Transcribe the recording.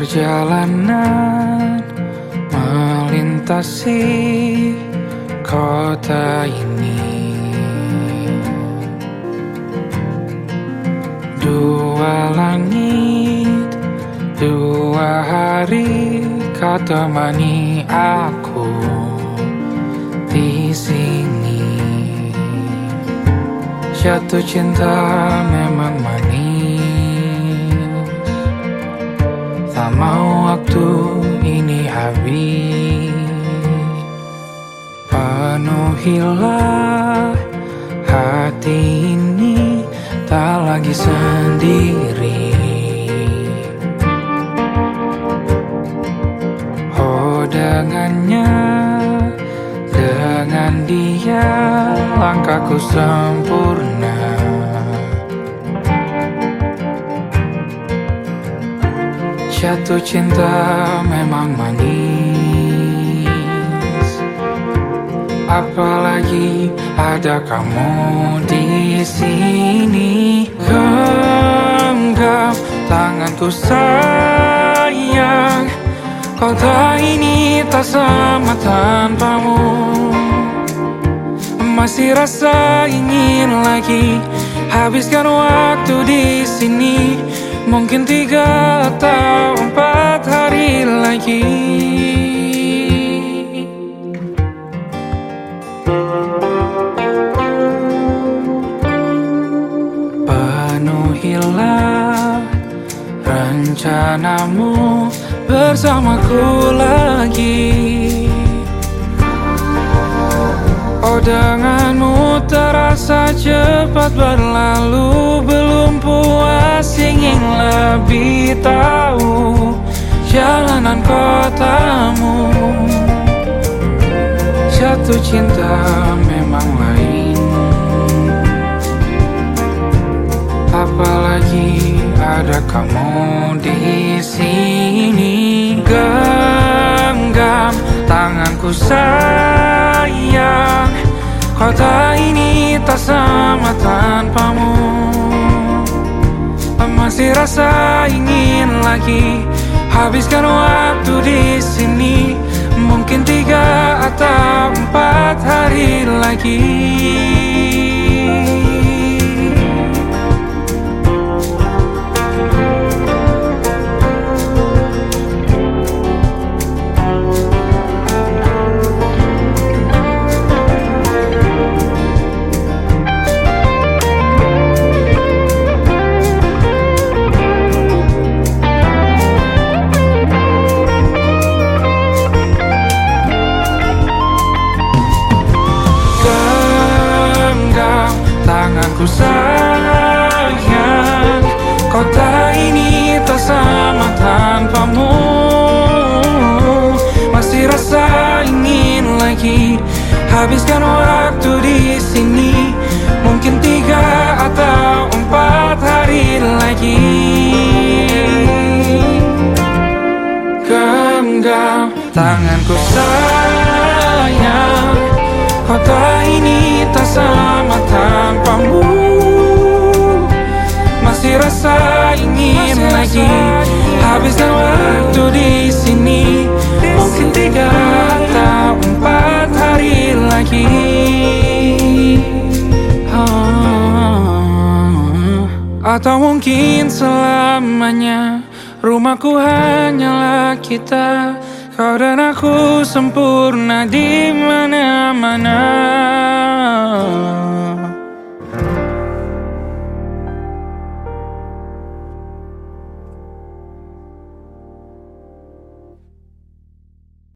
Perjalanan melintasi kota ini, dua langit, dua hari kau temani aku di sini. Jatuh cinta memang manis, tak mau waktu ini habis. Penuhilah hati ini, tak lagi sendiri. Oh, dengannya, dengan dia langkahku sempurna. Jatuh cinta memang manis, apalagi ada kamu di sini. Genggam tanganku sayang, kota ini tak sama tanpamu. Masih rasa ingin lagi habiskan waktu di sini. Mungkin 3 atau 4 hari lagi. Penuhilah rencanamu bersamaku lagi. Oh, denganmu terasa cepat berlalu. Belum puas ingin lebih tahu jalanan kotamu. Jatuh cinta memang lain, apalagi ada kamu di sini. Genggam tanganku sayang, kota ini tak sama tanpamu. Masih rasa ingin lagi habiskan waktu di sini. Mungkin 3 atau 4 hari lagi. Tanganku sayang, kota ini tak sama tanpamu. Masih rasa ingin lagi habiskan waktu di sini. Mungkin 3 atau 4 hari lagi. Genggam tanganku sayang, kota ini tak sama tanpamu. Masih rasa ingin lagi habiskan waktu di sini. Mungkin 3 atau 4 hari lagi. Atau mungkin selamanya. Rumahku hanyalah kita, kau dan aku sempurna di mana-mana.